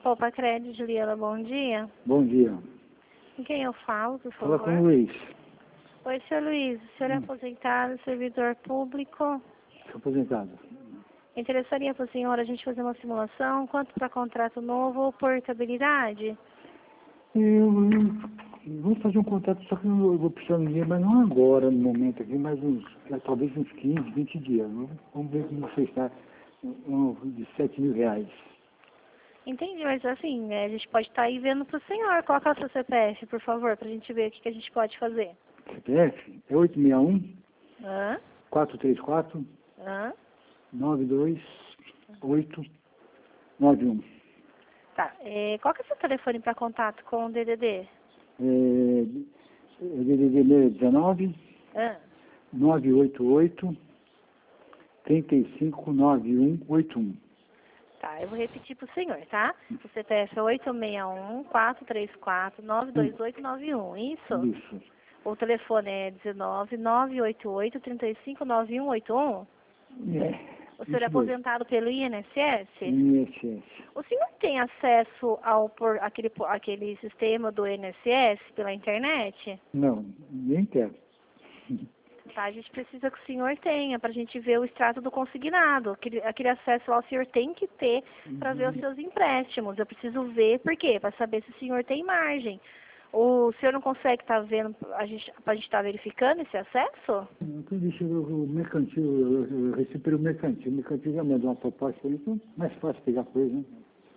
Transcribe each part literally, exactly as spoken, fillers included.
Poupa Crédito, Juliana, bom dia. Bom dia. Com quem eu falo, por Fala favor? com o Luiz. Oi, senhor Luiz. O senhor é Hum. aposentado, servidor público. Sou aposentado. Interessaria para o senhor a gente fazer uma simulação, quanto para contrato novo ou portabilidade? Eu, eu vou fazer um contato, só que eu vou precisar de dinheiro, mas não agora, no momento aqui, mas uns, talvez uns quinze, vinte dias. Vamos ver como você está, um, de sete mil reais. Entendi, mas assim, né, a gente pode estar aí vendo para o senhor. Qual que é o seu C P F, por favor, para a gente ver o que, que a gente pode fazer. C P F é oito seis um, Hã? quatro três quatro, Hã? nove dois oito nove um. Tá. É, qual que é o seu telefone para contato com o D D D? É, D D D dezenove, Hã? nove oito oito, três cinco nove um oito um. Tá, eu vou repetir para o senhor, tá? O C P F é oito seis um, quatro três quatro, nove dois oito nove um, isso? Isso. O telefone é dezenove, nove oito oito, três cinco nove um oito um? É. O senhor é aposentado pelo I N S S? I N S S. O senhor tem acesso ao por, aquele, aquele sistema do I N S S pela internet? Não, nem quero. Tá, a gente precisa que o senhor tenha para a gente ver o extrato do consignado. Aquele, aquele acesso lá o senhor tem que ter para ver os seus empréstimos. Eu preciso ver, por quê? Para saber se o senhor tem margem. O senhor não consegue estar vendo, a gente, para a gente estar verificando esse acesso? Então, deixa eu, o mercantil, eu, eu recebi pelo mercantil. O mercantil já mandou uma proposta para mim, então é mais fácil pegar coisa, né?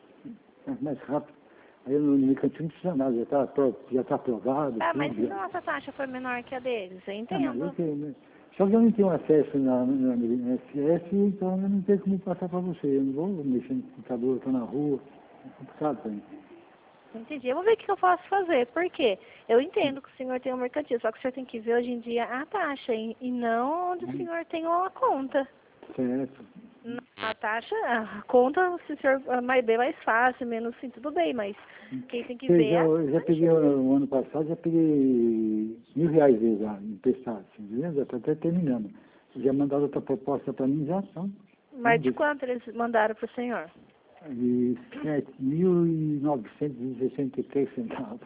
É mais rápido. Aí no mercantil não precisa nada, já está já tá aprovado. Ah, tudo, mas se já. nossa taxa for menor que a deles, eu Ah, mas eu entendo. tenho, né? Só que eu não tenho acesso na, na, na I N S S, então eu não tenho como passar para você. Eu não vou mexer no computador, estou na rua. É complicado para mim. Entendi. Eu vou ver o que eu posso fazer. Por quê? Eu entendo que o senhor tem um mercantil, só que o senhor tem que ver hoje em dia a taxa e, e não onde o senhor tem uma conta. Certo. A taxa, a conta, se o senhor é mais bem mais fácil, menos sim, tudo bem, mas quem tem que Eu ver já, é a eu já peguei, o ano passado, já peguei mil reais já emprestado, assim, viu? Já está até terminando. Já mandaram outra proposta para mim, já são. Mas de quanto eles mandaram para o senhor? De sete mil novecentos e sessenta e três centavos.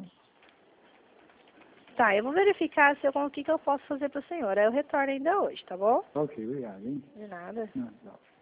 Tá, eu vou verificar se eu, o que, que eu posso fazer para o senhor. Aí eu retorno ainda hoje, tá bom? Ok, obrigado, hein? De nada. Não, não.